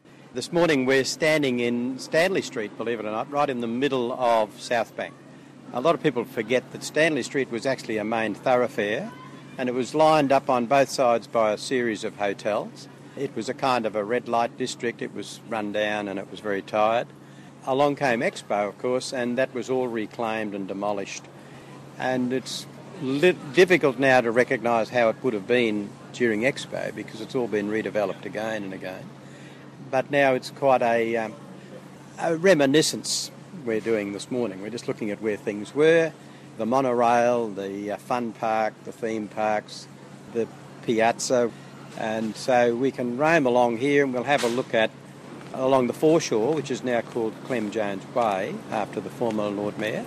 This morning we're standing in Stanley Street, believe it or not, right in the middle of South Bank. A lot of people forget that Stanley Street was actually a main thoroughfare, and it was lined up on both sides by a series of hotels. It was a kind of a red light district. It was run down and it was very tired. Along came Expo, of course, and that was all reclaimed and demolished. And it's difficult now to recognise how it would have been during Expo because it's all been redeveloped again and again. But now it's quite a reminiscence we're doing this morning. We're just looking at where things were, the monorail, the fun park, the theme parks, the piazza. And so we can roam along here and we'll have a look at along the foreshore, which is now called Clem Jones Way, after the former Lord Mayor.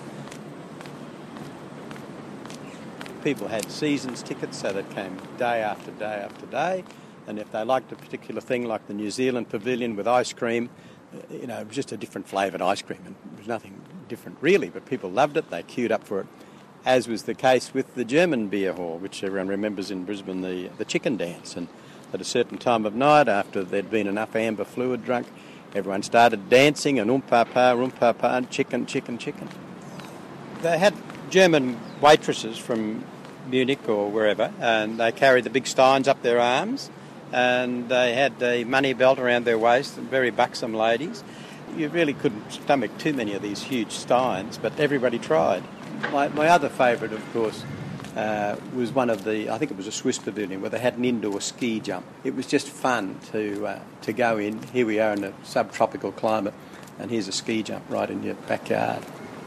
People had seasons tickets, so they came day after day after day. And if they liked a particular thing, like the New Zealand Pavilion with ice cream, it was just a different flavoured ice cream, and it was nothing different really, but people loved it, they queued up for it, as was the case with the German beer hall, which everyone remembers in Brisbane, the chicken dance. And at a certain time of night, after there'd been enough amber fluid drunk, everyone started dancing, and oompah-pah, and chicken, chicken, chicken. They had German waitresses from Munich or wherever, and they carried the big steins up their arms, and they had a money belt around their waist, very buxom ladies. You really couldn't stomach too many of these huge steins, but everybody tried. My other favourite, of course, was one of I think it was a Swiss pavilion, where they had an indoor ski jump. It was just fun to go in. Here we are in a subtropical climate, and here's a ski jump right in your backyard.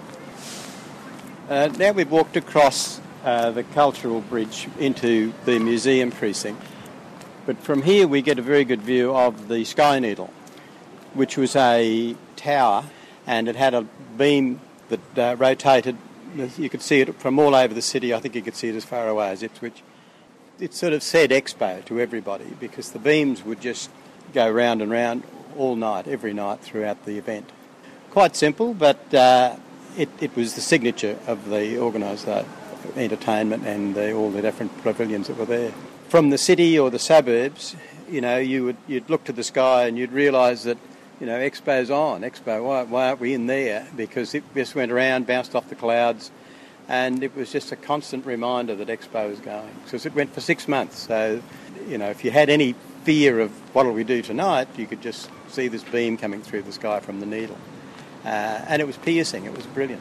Now we've walked across the Cultural Bridge into the museum precinct. But from here we get a very good view of the Sky Needle, which was a tower, and it had a beam that rotated. You could see it from all over the city. I think you could see it as far away as Ipswich. It sort of said Expo to everybody because the beams would just go round and round all night, every night throughout the event. Quite simple, but it was the signature of the organised entertainment and all the different pavilions that were there. From the city or the suburbs, you'd look to the sky and you'd realise that, Expo's on. Expo, why aren't we in there? Because it just went around, bounced off the clouds, and it was just a constant reminder that Expo was going. Because it went for 6 months. So, if you had any fear of what'll we do tonight, you could just see this beam coming through the sky from the needle. And it was piercing. It was brilliant.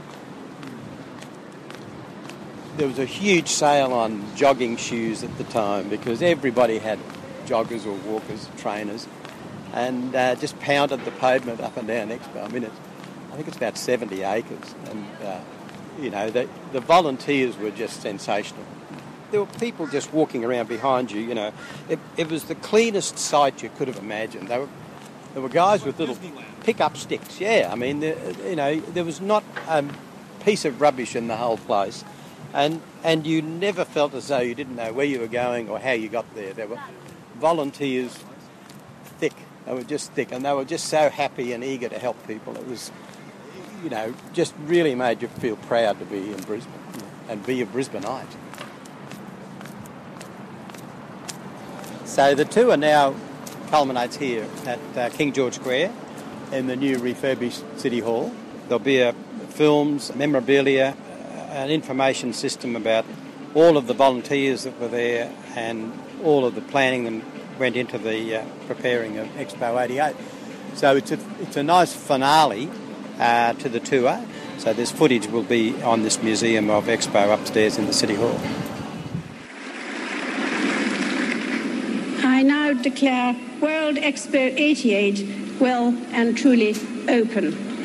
There was a huge sale on jogging shoes at the time because everybody had joggers or walkers, trainers, and just pounded the pavement up and down Expo. I mean, I think it's about 70 acres, and the volunteers were just sensational. There were people just walking around behind you. It was the cleanest sight you could have imagined. There were guys with little pick-up sticks. Yeah, I mean, there was not a piece of rubbish in the whole place. And you never felt as though you didn't know where you were going or how you got there. There were volunteers thick. They were just thick, and they were just so happy and eager to help people. It was, just really made you feel proud to be in Brisbane and be a Brisbaneite. So the tour now culminates here at King George Square in the new refurbished City Hall. There'll be films, memorabilia, an information system about all of the volunteers that were there and all of the planning that went into the preparing of Expo 88. So it's a nice finale to the tour. So this footage will be on this museum of Expo upstairs in the City Hall. I now declare World Expo 88 well and truly open.